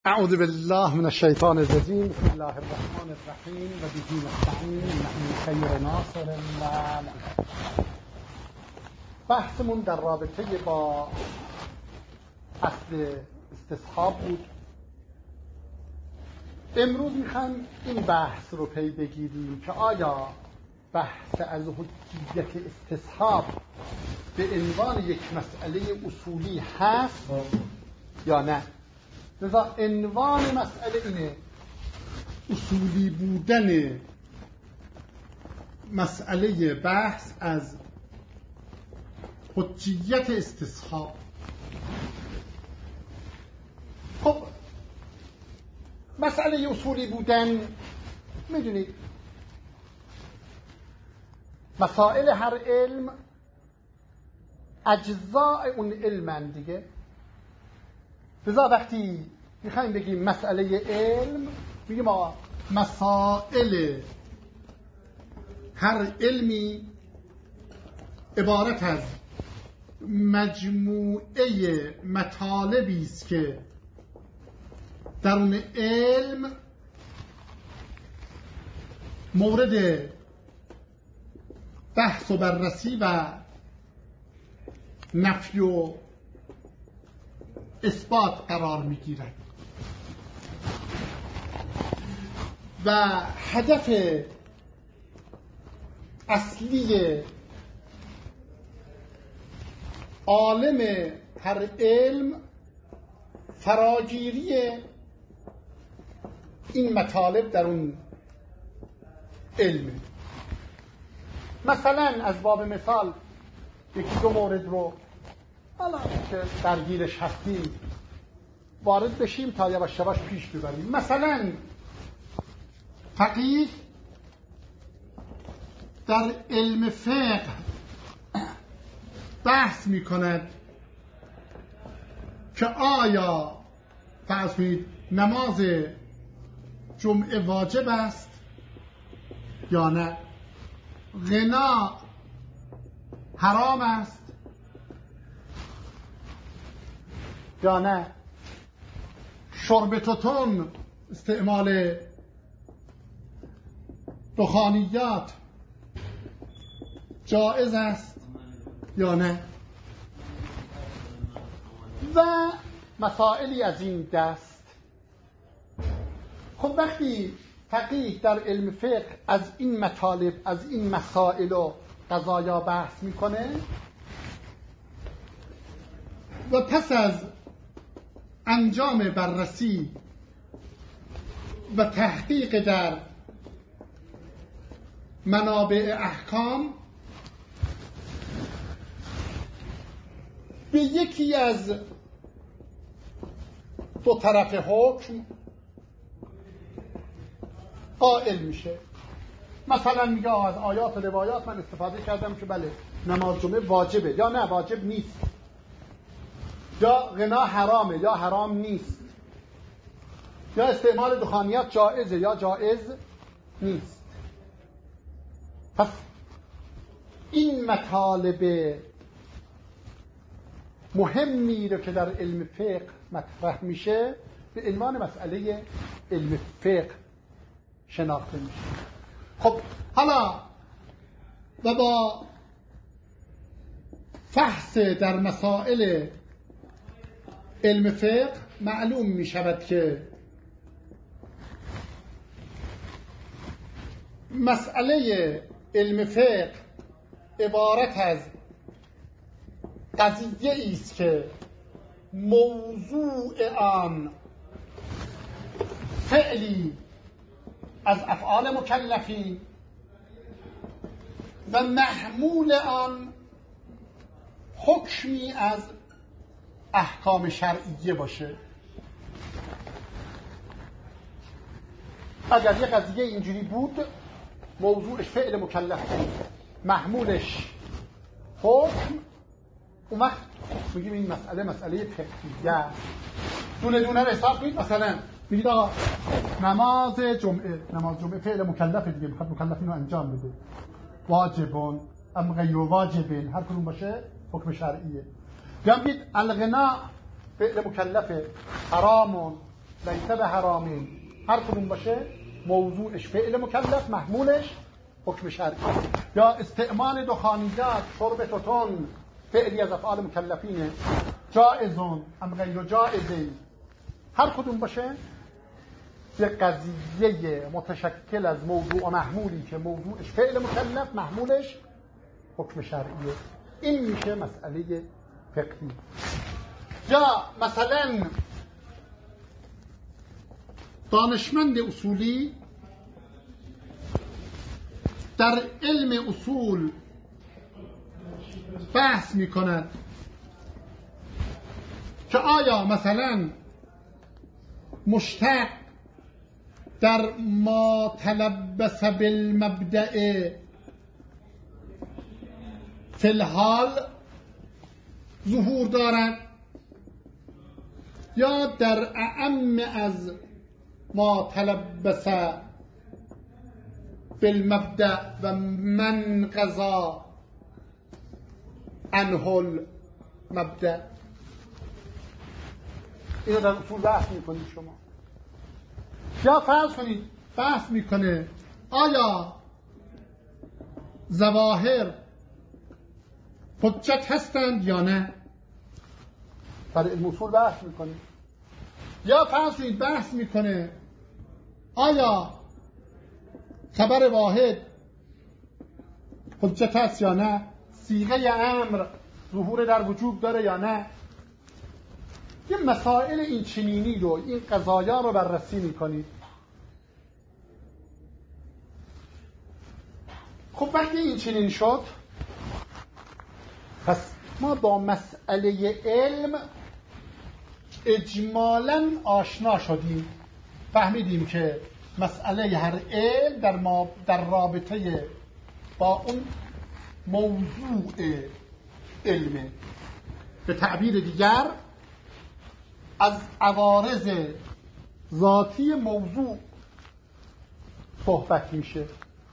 اعوذ بالله من الشیطان الرجیم. بسم الله الرحمن الرحیم و به نستعین نحن خیر ناصر و بحثمون در رابطه با اصل استصحاب بود. امروز میخوایم این بحث رو پی بگیریم که آیا بحث از حجیت استصحاب به عنوان یک مسئله اصولی هست یا نه. لذا عنوان مسئله اینه: اصولی بودن مسئله بحث از حجیت استصحاب. خب مسئله اصولی بودن، میدونید مسائل هر علم اجزاء اون علمن دیگه. لذا وقتی میخوایم بگیم مسئله علم، میگیم ما مسائل هر علمی عبارت از مجموعه مطالبی است که در اون علم مورد بحث و بررسی و نفی و اثبات قرار میگیرد و هدف اصلی عالم هر علم فراگیری این مطالب در اون علم. مثلا از باب مثال یکی دو مورد رو حالا که درگیرش هستیم وارد بشیم تا یواش یواش پیش ببریم. مثلا فقیه در علم فقه بحث می کند که آیا فرض کنید نماز جمعه واجب است یا نه، غنا حرام است یا نه، شرب توتون، استعمال دخانیات جائز است یا نه، و مسائلی از این دست. خب وقتی فقیه در علم فقه از این مطالب، از این مسائل و قضایا بحث میکنه و پس از انجام بررسی و تحقیق در منابع احکام به یکی از دو طرف حکم قائل میشه. مثلا میگه از آیات و روایات من استفاده کردم که بله نماز جمعه واجبه یا نه واجب نیست، یا غنا حرامه یا حرام نیست، یا استعمال دخانیات جائزه یا جائز نیست. پس این مطالب مهمی رو که در علم فقه مطرح میشه به عنوان مسئله علم فقه شناخته میشه. خب حالا و با بحث در مسائل علم فقه معلوم می شود که مسئله علم فقه عبارت از قضیه است که موضوع آن فعلی از افعال مکلفین و محمول آن حکمی از احکام شرعیه باشه. اگر یه قضیه اینجوری بود موضوعش فعل مکلف بود، محمولش حکم، اون وقت میگیم این مسئله فقهیه. دونه دونه رو حساب کنید. مثلا میگید آقا نماز جمعه فعل مکلفه دیگه، میخواد مکلف اینو انجام بده، واجبون ام غیر واجبین، هر کدوم باشه حکم شرعیه. یا میگید الغنا فعل مکلفه، حرامون لیس به حرامین، هر کدوم باشه موضوعش فعل مکلف، محمولش حکم شرعی. یا استعمال دخانیات، شرب توتون، فعلی از افعال مکلفینه، جائزون ام غیر جائزین، هر کدوم باشه یه قضیه متشکل از موضوع و محمولی که موضوعش فعل مکلف، محمولش حکم شرعیه. این میشه مسئله فقهی. یا مثلا دانشمند اصولی در علم اصول بحث میکند که آیا مثلا مشتق در ما تلبس بالمبدأ فی الحال ظهور دارد یا در اعم از ما تلبس بالمبدأ و من قضا عنه المبدأ. اینو در اصول بحث میکنید شما. یا فرض کنید بحث میکنه آیا ظواهر حجت هستند یا نه، برای علم اصول بحث میکنه. یا فرض کنید بحث میکنه آیا خبر واحد حجت هست یا نه، صیغه امر ظهور در وجوب داره یا نه. یه مسائل این چنینی رو، این قضایا رو بررسی میکنید. خب وقتی این چنین شد، پس ما با مسئله علم اجمالاً آشنا شدیم، فهمیدیم که مسئله هر علم در رابطه با اون موضوع علمه. به تعبیر دیگر از عوارض ذاتی موضوع صحبت میشه.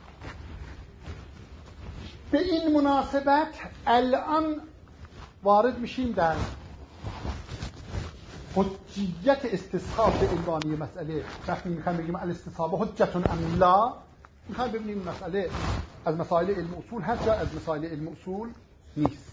به این مناسبت الان وارد میشیم در حجیت استصحاب علمانی مسئله. وقتی میخوایم بگیم الاستصحاب حجت ام لا، میخوایم ببینیم مسئله از مسائل علم اصول هست یا از مسائل علم اصول نیست.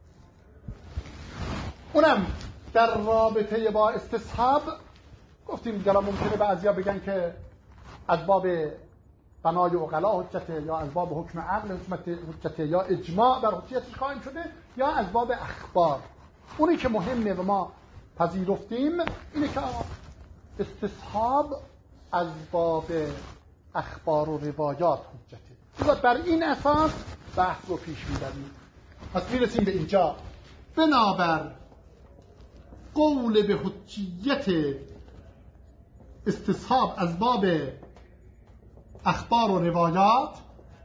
اونم در رابطه با استصحاب گفتیم دیگه ممکنه بعضیا بگن که از باب بنای عقلا حجته، یا از باب حکم عقل حجته، یا اجماع بر حجیتش قائم شده، یا از باب اخبار. اونی که مهمه و ما پذیرفتیم اینه که استصحاب از باب اخبار و روایات حجته. لذا بر این اساس بحث رو پیش میبریم. پس میرسیم به اینجا. بنابر قول به حجیت استصحاب از باب اخبار و روایات،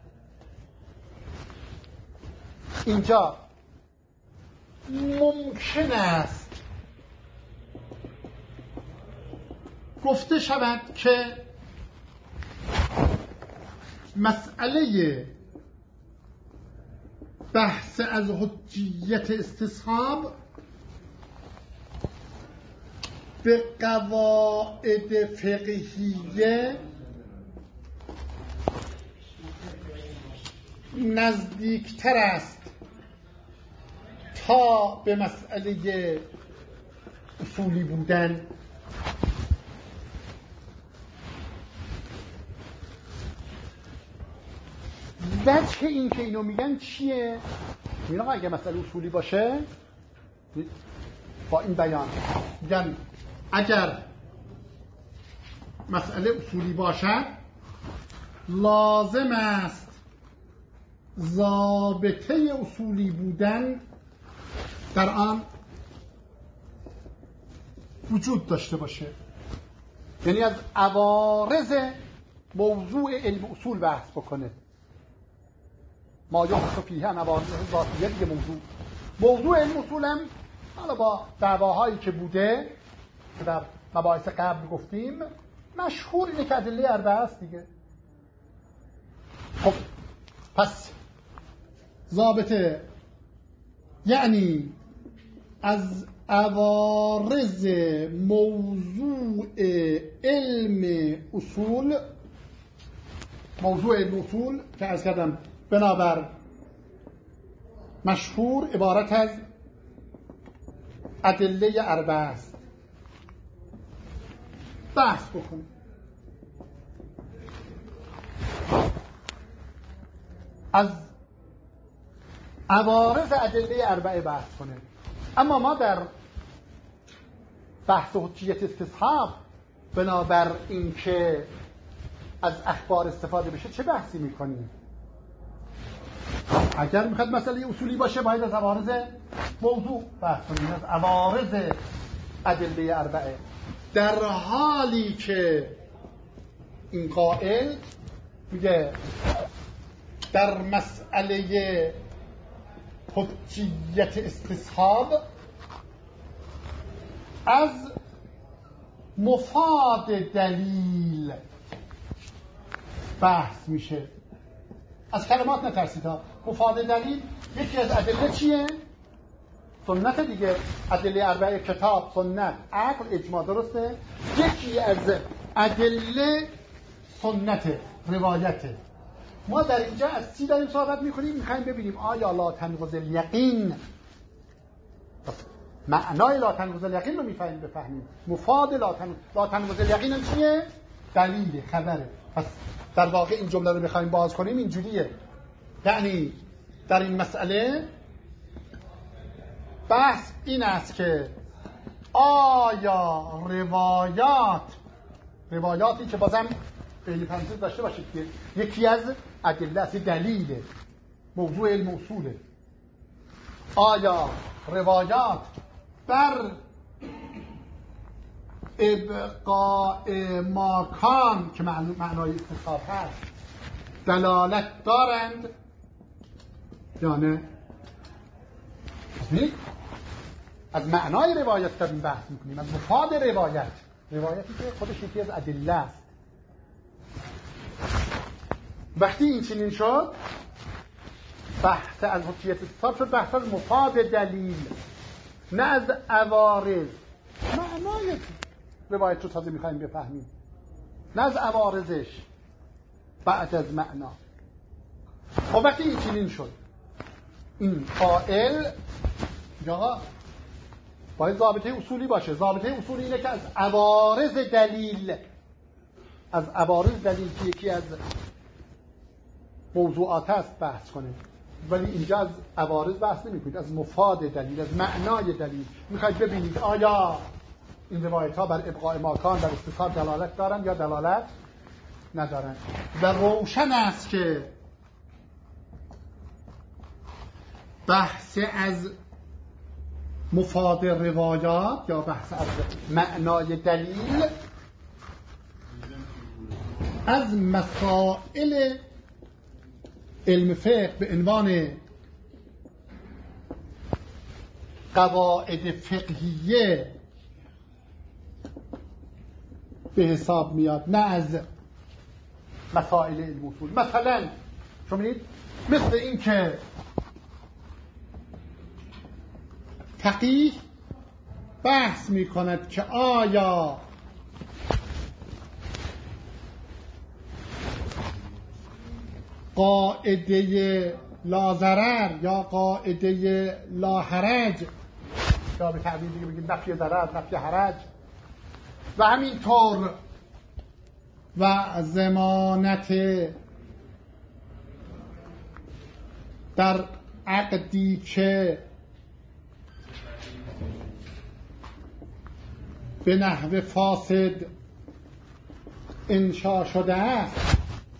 اینجا ممکن است گفته شود که مسئله بحث از حجیت استصحاب به قواعد فقهیه نزدیکتر است تا به مسئله اصولی بودن. وجه این که اینو میگن چیه؟ میگن اگه مسئله اصولی باشه با این بیان میگن اگر مسئله اصولی باشد لازم است ضابطه اصولی بودن در آن وجود داشته باشه. یعنی از عوارض موضوع علم اصول بحث بکنه. ما یخص فیه عوارض ذاتیه دیگه موضوع علم اصول هم حالا با دعواهایی که بوده که در مباحث قبل گفتیم مشهور اینه که ادله اربعه است دیگه. خب پس ضابطه یعنی از عوارض موضوع علم اصول، موضوع علم اصول که عرض کردم بنابر مشهور عبارت از ادله اربعه است. بحث بکنیم. از عوارض ادله اربعه بحث کنیم. اما ما در بحث حجیت استصحاب بنابر اینکه از اخبار استفاده بشه چه بحثی میکنیم؟ اگر میخواد مسئله اصولی باشه باید از عوارض موضوع بحث کنیم، از عوارض ادله اربعه، در حالی که این قائل میگه در مسئله حجیت استصحاب از مفاد دلیل بحث میشه. از کلمات نترسید ها. مفاد دلیل یکی از ادله چیه؟ سنت دیگه. ادله اربعه کتاب، سنت، عقل، اجماع، درسته؟ یکی از ادله سنت، روایته. ما در اینجا از چی داریم صحبت میکنیم؟ میخوایم ببینیم آیا لا تنقض الیقین، معنای لا تنقض الیقین رو میفهمیم بفهمیم. مفاد لا تنقض الیقین چیه؟ دلیل، خبره. پس در واقع این جمله رو بخوایم باز کنیم اینجوریه، یعنی در این مسئله بحث این است که آیا روایاتی که بازم خیلی پرانتز داشته باشید که یکی از ادله است، دلیل موضوع علم اصوله، آیا روایات بر ابقاء ماکان که معنای استصحاب هست دلالت دارند یا نه؟ از معنای روایت داریم بحث میکنیم، از مفاد روایتی که خودش یکی از ادله است. وقتی این چنین شد بحث از حجیت استصحاب شد بحث از مفاد دلیل، نه از عوارض. معنای روایت رو تازه میخوایم بفهمیم، نه از عوارضش بعد از معنا. خب وقتی این چنین شد این قائل یا باید ضابطه اصولی باشه. ضابطه اصولی اینه که از عوارض دلیل که یکی از موضوعات است بحث کنه، ولی اینجا از عوارض بحث نمی کنید، از مفاد دلیل، از معنای دلیل. میخواید ببینید آیا این روایت ها بر ابقاء ماکان در استصحاب دلالت دارن یا دلالت ندارن. و روشن است که بحث از مفاد روایات یا بحث از معنای دلیل از مسائل علم فقه به عنوان قواعد فقهیه به حساب میاد، نه از مسائل علم اصول. مثلا شما می‌بینید مثل این که فقیه بحث می‌کند که آیا قاعده لا ضرر یا قاعده لا حرج، یا به تعبیر دیگه بگیم نفی ضرر نفی حرج، و همینطور و ضمانت در عقدی که به نحو فاسد انشا شده است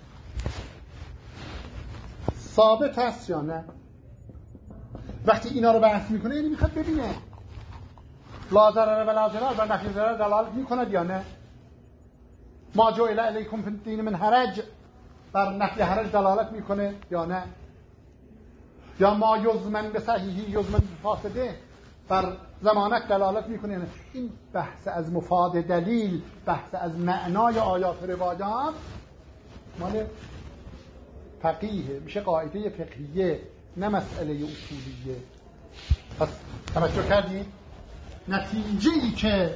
ثابت است یا نه. وقتی اینا رو بحث میکنه یعنی میخواد ببینه لا ضرر و لا ضرر و نفی ضرر دلالت میکند یا نه. ما جعل علیکم فی الدین من حرج بر نفی حرج دلالت میکنه یا نه. یا ما یضمن به صحیحی یضمن به فاسده بر ضمانت دلالت میکنه یا نه. این بحث از مفاد دلیل، بحث از معنای آیات و روایات مال فقیه، میشه قاعده فقهیه، نه مسئله اصولیه. پس توجه کردید؟ نتیجه‌ای که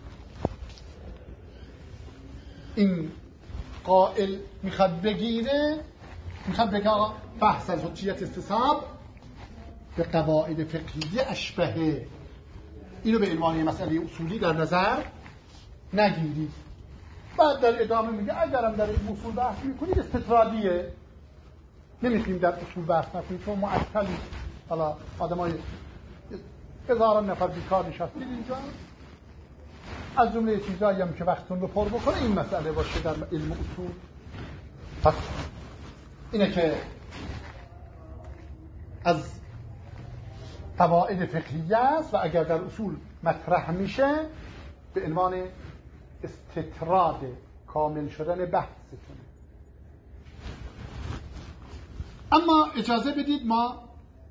این قائل میخواد بگیره، میخواد بگه بحث از حجیت استصحاب به قواعد فقهی اشبهه، اینو به عنوان مسئله اصولی در نظر نگیرید. بعد در ادامه میگه اگرم در این اصول بحث میکنید استطرادیه، نمیتونیم در اصول بحث نکنید چون معطلی. حالا آدمای هزاران نفر بیکار نشستید اینجا، از جمله چیزایی هم که وقتتون رو پر بکنه این مسئله باشه در علم اصول. پس اینه که از قواعد فقهیه است و اگر در اصول مطرح میشه به عنوان استطراد کامل شدن بحثتونه. اما اجازه بدید ما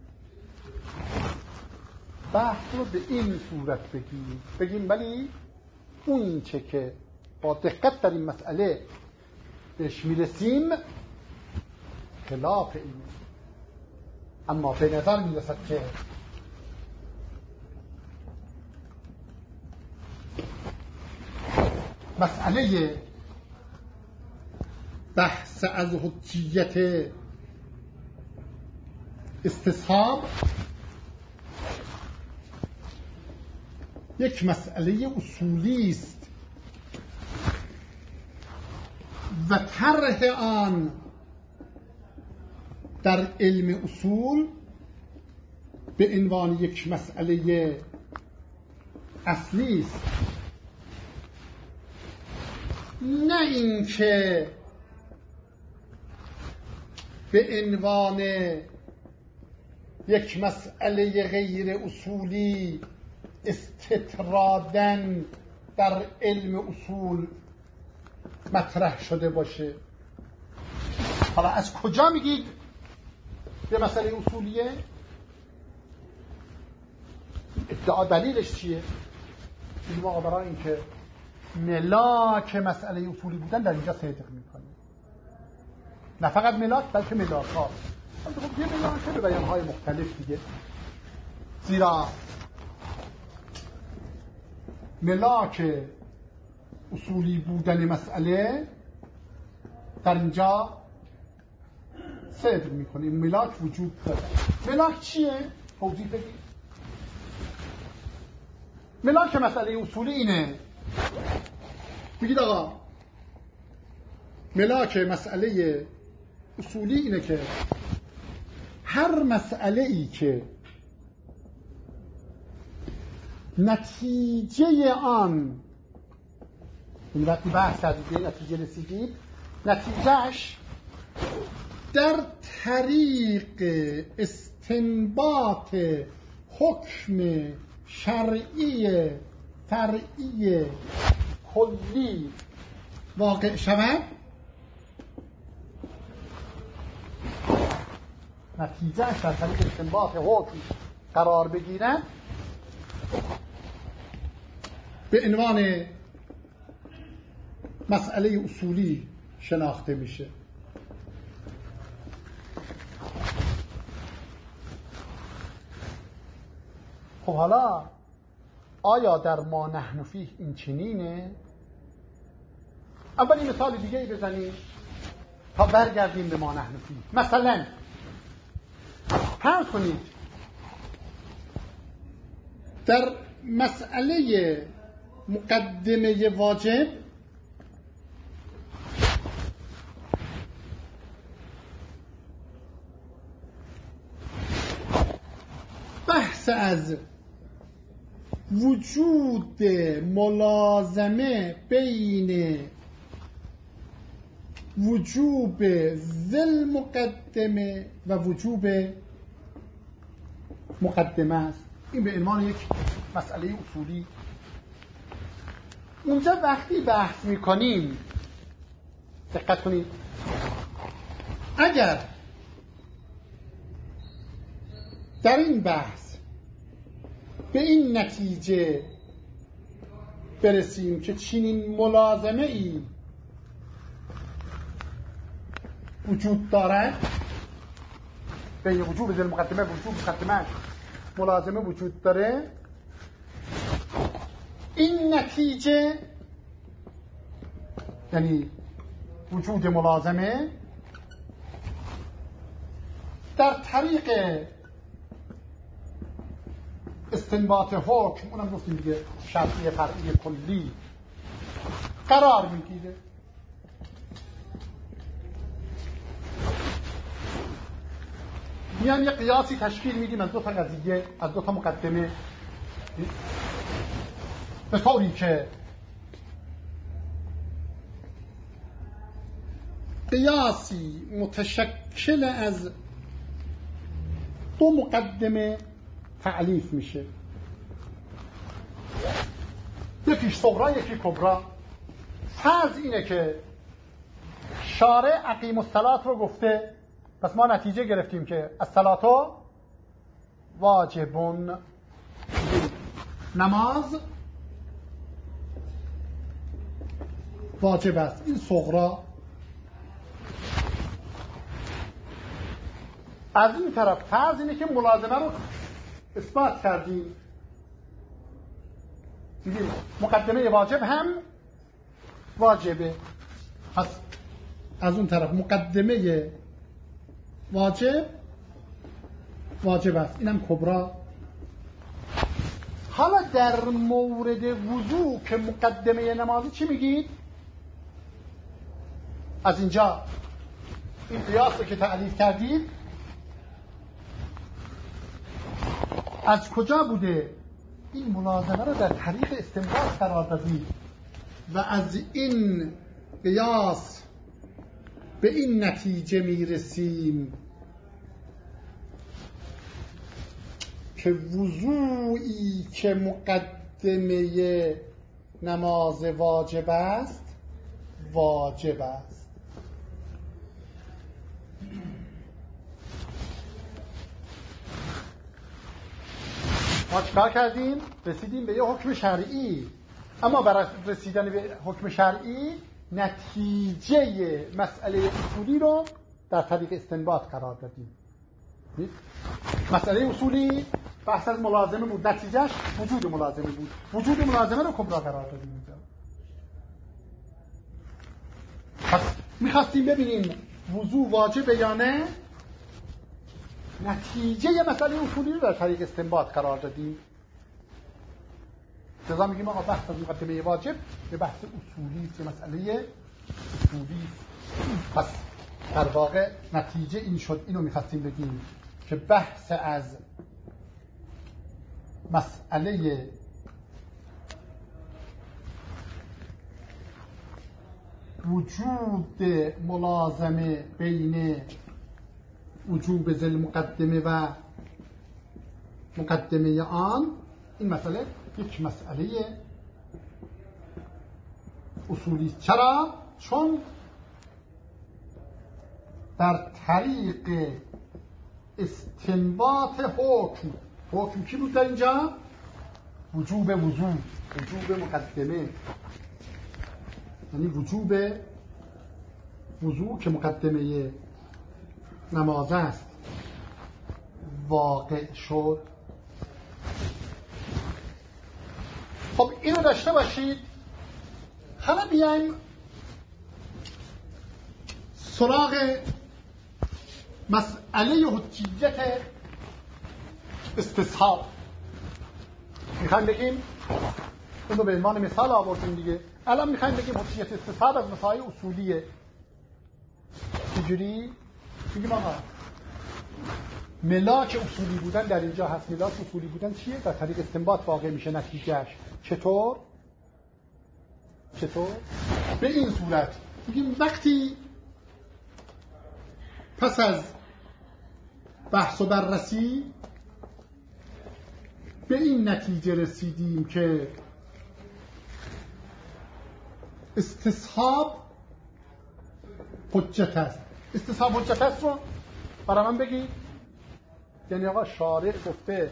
بحث رو به این صورت بگیم ولی اون چه که با دقت در این مسئله بهش میرسیم خلاف این، اما به نظر میرسد که مسئله بحث از حجیت استصحاب یک مسئله اصولی است و طرح آن در علم اصول به عنوان یک مسئله اصلی است، نه اینکه به عنوان یک مسئله غیر اصولی استطرادن در علم اصول مطرح شده باشه. حالا از کجا میگید یه مسئله اصولیه؟ ادعا دلیلش چیه؟ این واقعا برای اینکه ملاک مسئله اصولی بودن در اینجا صدق میکنه، نه فقط ملاک بلکه ملاک ها. خب یه ملاک به بیانهای مختلف دیگه، زیرا ملاک اصولی بودن مسئله در اینجا صدق میکنه، این ملاک وجود داره. ملاک چیه؟ توضیح بدید. ملاک مسئله اصولی اینه، بگید آقا ملاک مسئله اصولی اینه که هر مسئله ای که نتیجه آن، این وقتی بحث از نتیجه رسیدید، نتیجهش در طریق استنباط حکم شرعی فرعی کلی واقع شود، نتیجهش در طریق استنباط حکم قرار بگیرد، به عنوان مسئله اصولی شناخته میشه. خب حالا آیا در ما نحن فیه این چنینه؟ اولی مثال دیگه ای بزنیم تا برگردیم به ما نحن فیه. مثلا فرض کنید در مسئله مقدمه واجب بحث از وجود ملازمه بین وجوب ذل مقدمه و وجوب مقدمه است. این به عنوان یک مسئله اصولی. اونجا وقتی بحث میکنیم دقت کنید، اگر در این بحث به این نتیجه برسیم که چنین ملازمه ای وجود دارد، بین وجوب ذل مقدمه و وجوب مقدمه ملازمه وجود داره، این نتیجه یعنی وجود ملازمه در طریق استنباط حکم، اونم گفتیم دیگه شرطی فرعی کلی قرار میگیره. میان یه قیاسی تشکیل میدیم از دو تا قضیه، از دو تا مقدمه، به طوری که قیاسی متشکل از دو مقدمه تعلیف میشه، یکیش صغرا یکی کبرا. فرض اینه که شارع اقیم الصلاة رو گفته، پس ما نتیجه گرفتیم که الصلاة واجبون، نماز واجب است. این صغرا. از این طرف فرض اینه که ملازمه رو اثبات کردیم، دیدیم مقدمه واجب هم واجبه، پس از اون طرف مقدمه واجب است، اینم کبرا. حالا در مورد وضو که مقدمه نمازی چی میگید؟ از اینجا این قیاس رو که تعریف کردید از کجا بوده؟ این ملازمه رو در طریق استنباط قرار دادید و از این قیاس به این نتیجه میرسیم که وضوئی که مقدمه نماز واجب است واجب است. ما چکار کردیم؟ رسیدیم به یه حکم شرعی، اما برای رسیدن به حکم شرعی نتیجه مسئله اصولی رو در طریق استنباط قرار دادیم. مسئله اصولی بحث از ملازمه بود، نتیجهش وجود ملازمه بود، وجود ملازمه رو کبرا قرار دادیم اینجا. پس میخواستیم ببینیم وضو واجبه یا نه، نتیجه مسئله اصولی رو در طریق استنباط قرار دادیم. لذا میگیم آقا بحث از مقدمه واجب به بحث اصولی، به مسئله اصولی. پس در واقع نتیجه این شد، اینو میخواستیم بگیم که بحث از مسئله وجود ملازمه بین وجوب ذل مقدمه و مقدمه آن، این مسئله یک مسئله اصولی. چرا؟ چون در طریق استنباط حکم کی بود در اینجا؟ وجوب وضو، وجوب مقدمه، یعنی وجوب وضو که مقدمه نماز است واقع شد. خب اینو داشته باشید. حالا بیایم سراغ مسئله حجیت استصحاب. میخوایم بگیم، اون رو به عنوان مثال آوردیم دیگه، الان میخوایم بگیم حجیت استصحاب از مسائل اصولیه. چجوری؟ میگیم آقا ملاک اصولی بودن در اینجا هست. ملاک اصولی بودن چیه؟ در طریق استنباط واقع میشه نتیجهش. چطور؟ به این صورت میگیم وقتی پس از بحث و بررسی به این نتیجه رسیدیم که استصحاب حجت است. استصحاب حجت است رو برای من بگی. یعنی آقا شارع گفته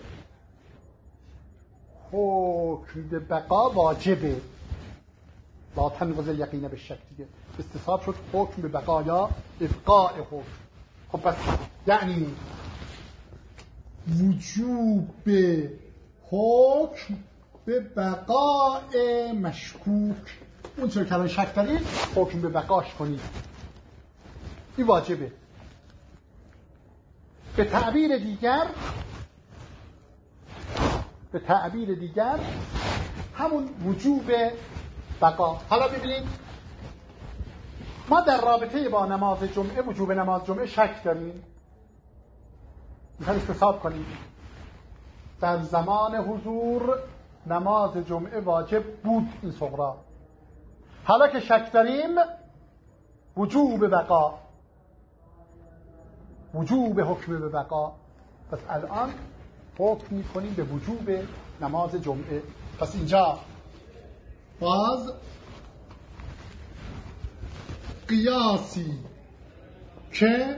حکم به بقا واجبه، لا تنقض الیقین بالشک دیگه. استصحاب شد حکم به بقا یا ابقاء حکم. خب پس یعنی وجوب حکم به بقاء مشکوک، اون چرا که الان شک دارید حکم به بقاش کنید، این واجبه. به تعبیر دیگر همون وجوب بقا. حالا ببینید ما در رابطه با نماز جمعه، وجوب نماز جمعه شک داریم، میخوایم استصحاب کنیم در زمان حضور نماز جمعه واجب بود این صغرا. حالا که شک داریم وجوب بقا، وجوب حکم به بقا، پس الان حکم میکنیم به وجوب نماز جمعه. پس اینجا باز قیاسی که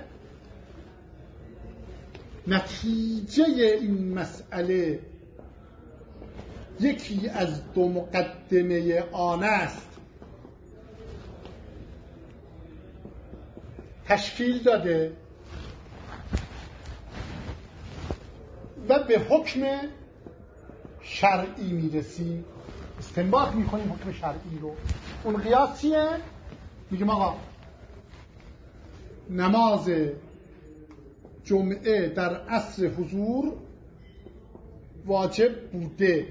نتیجه این مسئله یکی از دو مقدمه آن است تشکیل داده و به حکم شرعی میرسیم، استنباط میکنیم حکم شرعی رو. اون قیاسیه، میگیم آقا نماز جمعه در عصر حضور واجب بوده.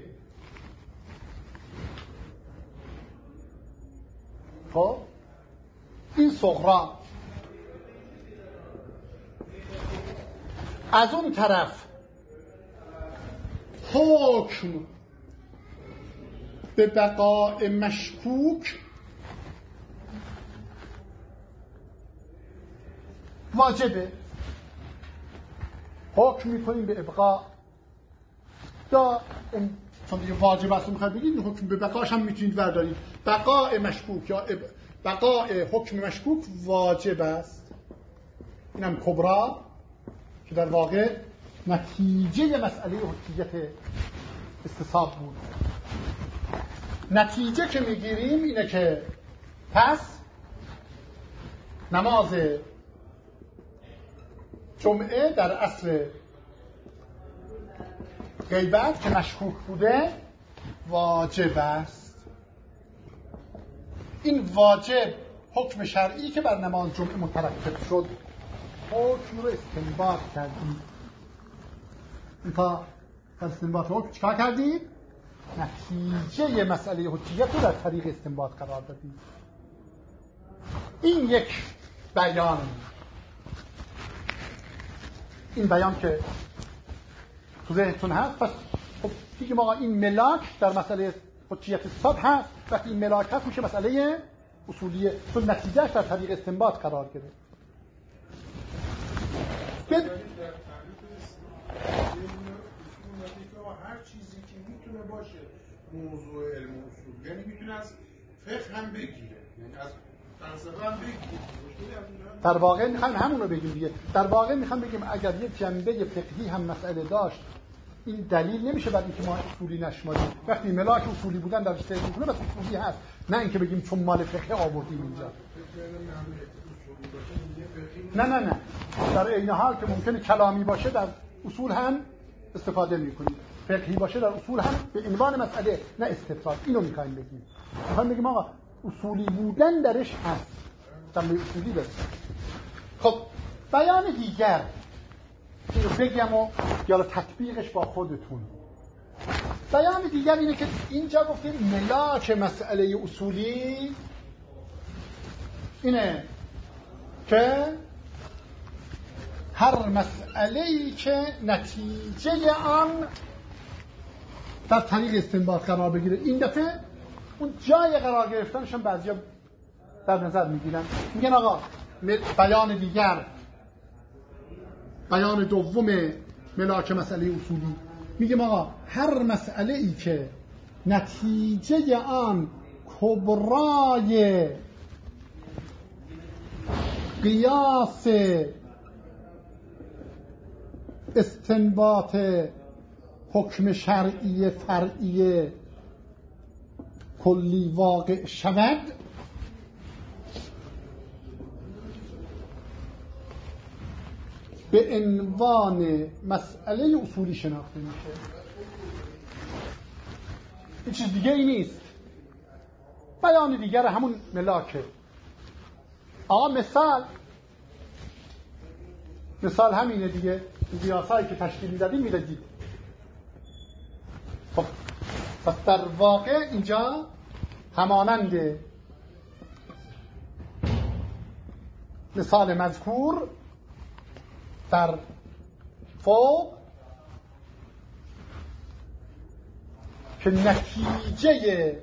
خب این صغرا. از اون طرف حکم به بقاء مشکوک واجبه، حکم میکنیم به ابقا. یا چون دیگه واجب است میخواید بگید حکم به بقاش هم میتونید بردارید. بقاء مشکوک یا بقاء حکم مشکوک واجب است. اینم کبرا که در واقع نتیجه مسئله حجیت استصحاب بود. نتیجه که میگیریم اینه که پس نماز جمعه در عصر غیبت که مشکوک بوده واجب است. این واجب حکم شرعی که بر نماز جمعه مترتب شد، حکم رو استنباط کردیم. تا استنباط حکم چکار کردیم؟ نتیجه مسئله حجیت رو در طریق استنباط قرار دادیم. این یک بیان، این بیان که تو ذهنتون هست. پس خب دیگه ما این ملاک در مسئله حجیت استصحاب هست. وقتی این ملاک هست میشه مسئله اصولیه، چون نتیجهش در طریق استنباط قرار گرفت. هر چیزی که میتونه باشه موضوع علم و اصول، یعنی میتونه از فقه هم بگیره، یعنی از فلسفه هم بگیره. در واقع میخوایم همون رو بگیم دیگه. در واقع میخوایم بگیم اگر یک جنبه فقهی هم مسئله داشت، این دلیل نمیشه بعد اینکه ما اصولی نشماریم. وقتی ملاک اصولی بودن در اشتراک میکنه بس اصولی هست، نه اینکه بگیم چون مال فقه آوردیم اینجا. نه در این حال که ممکنه کلامی باشه در اصول هم استفاده میکنیم، فقهی باشه در اصول هم به عنوان مسئله، نه استفاده. اینو میخوایم بگیم. میخوایم بگیم آقا اصولی بودن درش هست، جنبه اصولی داره. خب بیان دیگر که رو بگم و یا تطبیقش با خودتون. بیان دیگر اینه که اینجا گفتیم ملاک مسئله اصولی اینه که هر مسئله‌ای که نتیجه آن در طریق استنباط قرار بگیره. این دفعه اون جای قرار گرفتنشون بعضیا در نظر میگیرن، میگن آقا بیان دیگر، بیان دوم ملاک مسئله اصولی، میگم آقا هر مسئله‌ای که نتیجه آن کبرای قیاس استنباط حکم شرعی فرعی کلی واقع شود، به عنوان مسئله اصولی شناخته میشه. این چیز دیگه ای نیست. بیان دیگر همون ملاکه. مثال همینه دیگه. قیاسایی که تشکیل دادیم می‌دید. خب پس در واقع اینجا همانند مثال مذکور در فوق که نتیجه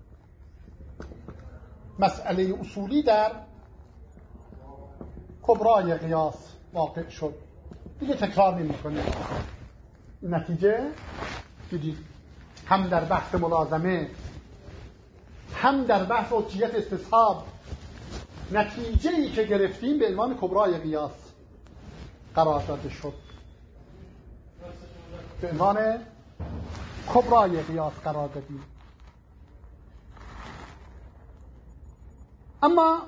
مسئله اصولی در کبرای قیاس واقع شد. دیگه تکرار نمی‌کنه. نتیجه دیدید هم در بحث ملازمه هم در بحث حجیت استصحاب نتیجه‌ای که گرفتیم به عنوان کبرای قیاس قرار داده شد. به عنوان کبرای قیاس قرار دادیم. اما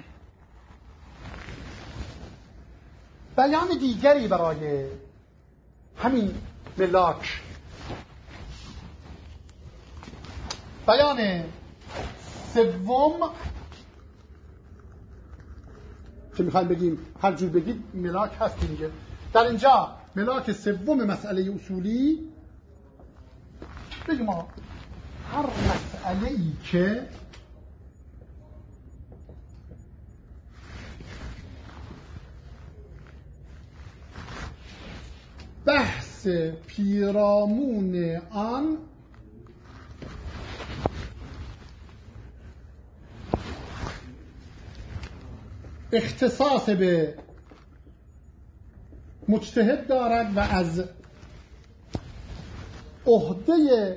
بیان دیگری برای همین ملاک، بیان سوم که میخوایم بگیم هر جور بگید ملاک هست دیگه. در اینجا ملاک سوم مسئله اصولی بگیم هر مسئله ای که بحث پیرامون آن اختصاص به مجتهد دارد و از عهده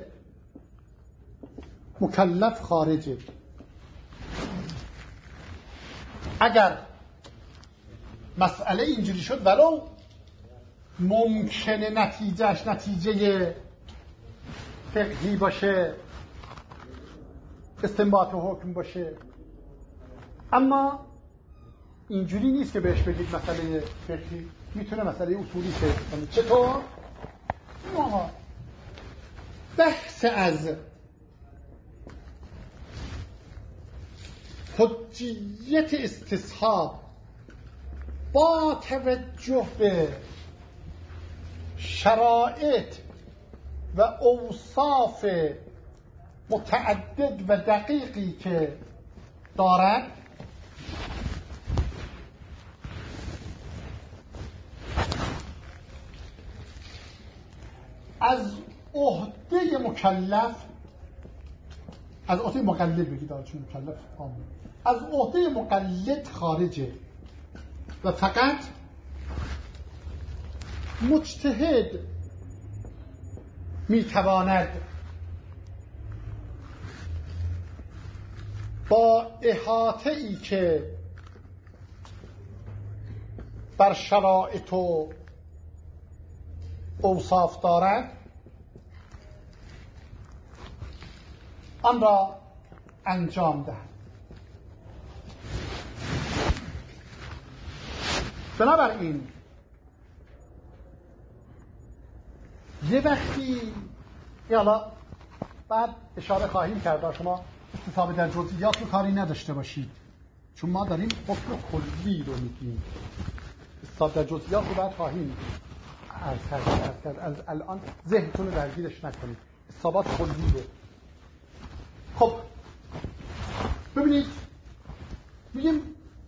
مکلف خارجه. اگر مسئله اینجوری شد ولو ممکنه نتیجهش نتیجه فقهی باشه، استنباط حکم باشه، اما اینجوری نیست که بهش بگید مسئله فقهی، میتونه مسئله اصولی کنه. چطور؟ ما بحث از حجیت استصحاب با توجه به شرایط و اوصاف متعدد و دقیقی که دارد از عهده مکلف، از عهده مقلد بگید چون مکلف آمون، از عهده مقلد خارجه و فقط مجتهد میتواند با احاطه ای که بر شرایط و اوصاف دارد آن را انجام دهد. بنابراین یه وقتی حالا بعد اشاره خواهیم کرد شما استصحاب در جزئیات رو کاری نداشته باشید، چون ما داریم حکم کلی رو میگیم. استصحاب در جزئیات رو بعد خواهیم عرض کرد. از الان ذهنتون رو درگیرش نکنید. استصحابات کلی رو. خب ببینید میگیم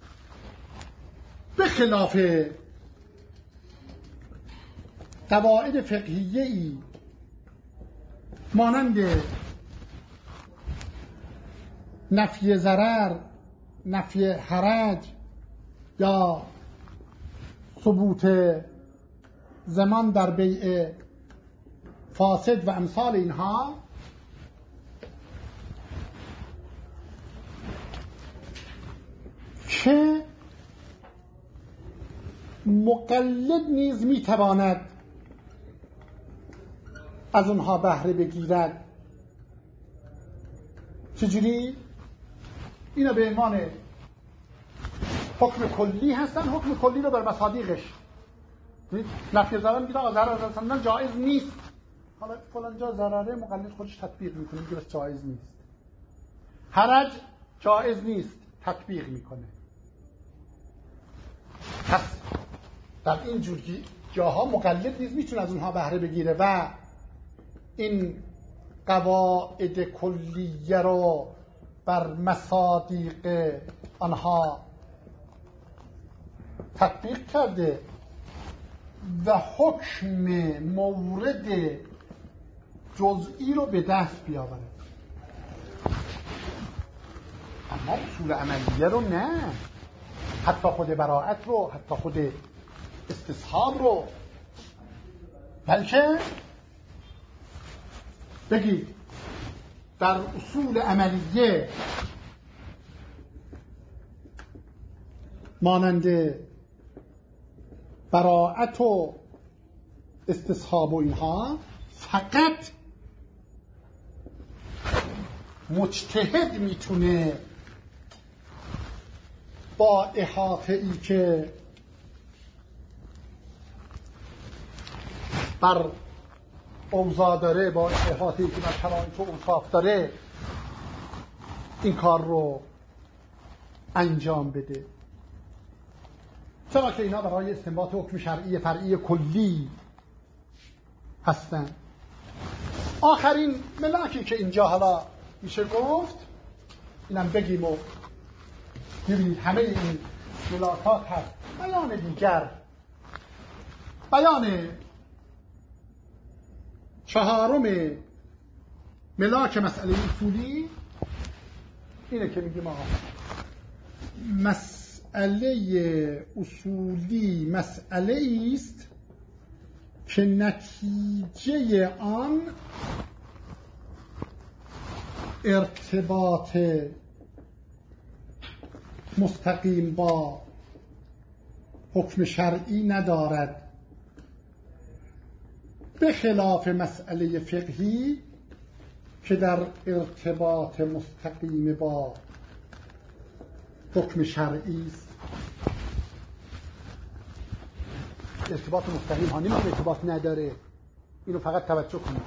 به خلاف قواعد فقهیه‌ای مانند نفی ضرر، نفی حرج یا ثبوت زمان در بیع فاسد و امثال اینها، که مقلد نیز میتواند از اونها بهره بگیرد. چجوری؟ اینا به عنوان حکم کلی هستن. حکم کلی رو بر مصادیقش نفی ضرر میگه آقا ضرر رساندن جایز نیست، حالا فلان جا ضرره، مقلد خودش تطبیق میکنه، میگه بس جایز نیست. حرج جایز نیست، تطبیق میکنه. پس در این جور جاها مقلد نیز میتونه از اونها بهره بگیره و این قواعد کلیه رو بر مصادیق آنها تطبیق کرده و حکم مورد جزئی رو به دست بیاوره. اما اصول عملیه رو نه، حتی خود براءت رو، حتی خود استصحاب رو، بلکه بگید در اصول عملیه مانند براءت و استصحاب و اینها فقط مجتهد میتونه با احاطه ای که بر اوضاع داره، با احاطه ای که بر شرایط و اوصاف داره، این کار رو انجام بده. چرا که اینا برای استنباط حکم شرعی فرعی کلی هستن. آخرین ملاکی که اینجا حالا میشه گفت، اینم بگیم و ببینید همه این ملاکات هست. بیان دیگر، بیان چهارم ملاک مسئله اصولی اینه که میگیم آقا مسئله اصولی مسئله است که نتیجه آن ارتباط مستقیم با حکم شرعی ندارد، به خلاف مسئله فقهی که در ارتباط مستقیم با حکم شرعی است. ارتباط مستقیم ها نمیشه ارتباط نداره، اینو فقط توجه کنید.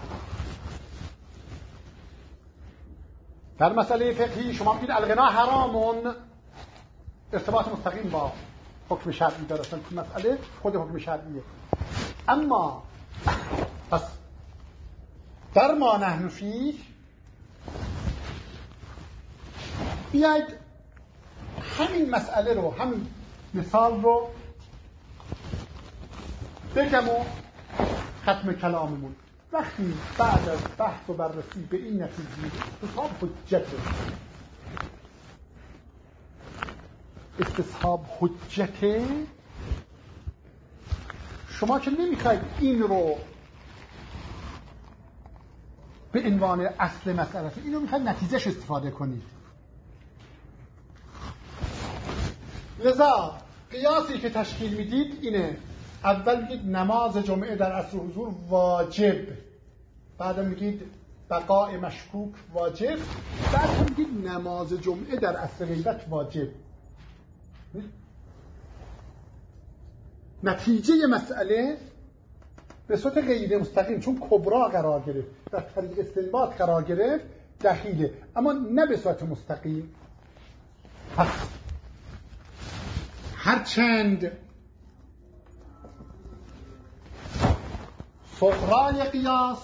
در مسئله فقهی شما میگید الغنا حرامون، ارتباط مستقیم با حکم شرعی داره، اصلا مسئله خود حکم شرعیه. اما پس در ما نحن فیه بیاید همین مسئله رو، همین مثال رو بگم و ختم کلاممون. وقتی بعد از بحث و بررسی به این نتیجه استصحاب حجته، شما که نمیخواید این رو به عنوان اصل مسئله، اینو میخواید نتیجهش استفاده کنید. لذا قیاسی که تشکیل میدید اینه: اول میگید نماز جمعه در عصر حضور واجب، بعد میگید بقاء مشکوک واجب، بعد میگید نماز جمعه در عصر غیبت واجب. نتیجه مسئله به صورت غیر مستقیم، چون کبرا قرار گرفت، در طریق استنباط قرار گرفت، دخیله، اما نه به صورت مستقیم. پس هرچند صغرای قیاس،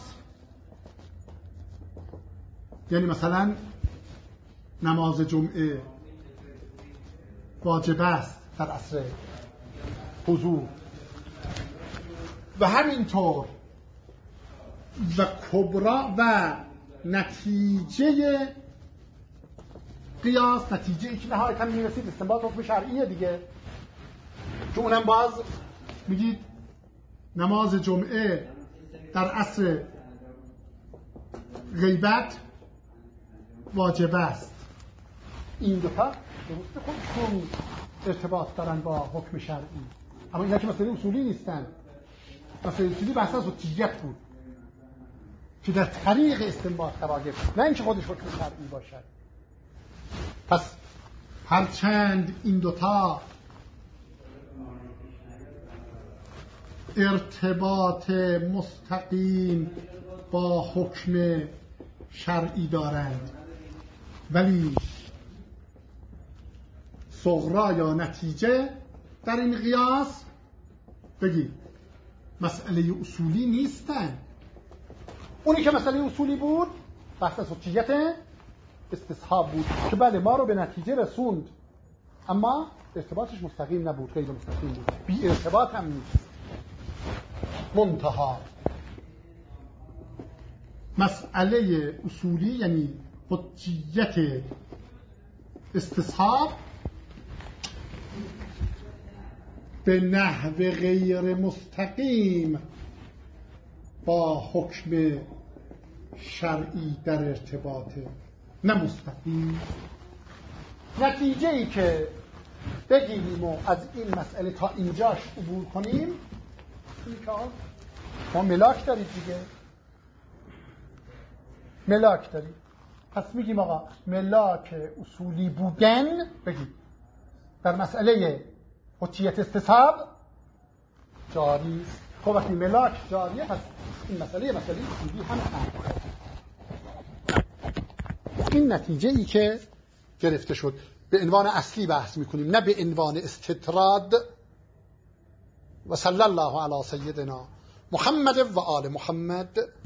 یعنی مثلا نماز جمعه واجب است در عصر حضور، و همینطور و کبرا و نتیجه قیاس، نتیجه ای که نهایتا میرسید استنباط حکم شرعیه دیگه، که اونم باز میگید نماز جمعه در عصر غیبت واجب است. این دو تا درست خودشون ارتباط دارن با حکم شرعی، اما اینا که مسئله اصولی نیستن. مسئله اصولی بحث از حجیت بود که در طریق استنباط قرار گرفت، نه اینکه خودش حکم شرعی باشد. پس هرچند این دوتا ارتباط مستقیم با حکم شرعی دارند ولی صغرا یا نتیجه در این قیاس بگید مسئله اصولی نیستن. اونی که مسئله اصولی بود بحث از حجیت استصحاب بود که بله ما رو به نتیجه رسوند، اما ارتباطش مستقیم نبود، غیر مستقیم بود، بی ارتباط هم نیست. منتها مسئله اصولی یعنی حجیت استصحاب به نحو غیر مستقیم با حکم شرعی در ارتباطه، نه مستقیم. نتیجه ای که بگیریم و از این مسئله تا اینجاش عبور کنیم اینه که ما ملاک دارید دیگه، ملاک دارید. پس میگیم آقا ملاک اصولی بودن بگید در مسئله حجیت استصحاب جاری است. خب وقتی ملاک جاریه پس این مسئله اصولی هم هست. این نتیجه ای که گرفته شد به عنوان اصلی بحث میکنیم، نه به عنوان استطراد. و صلی الله علی سیدنا محمد و آل محمد.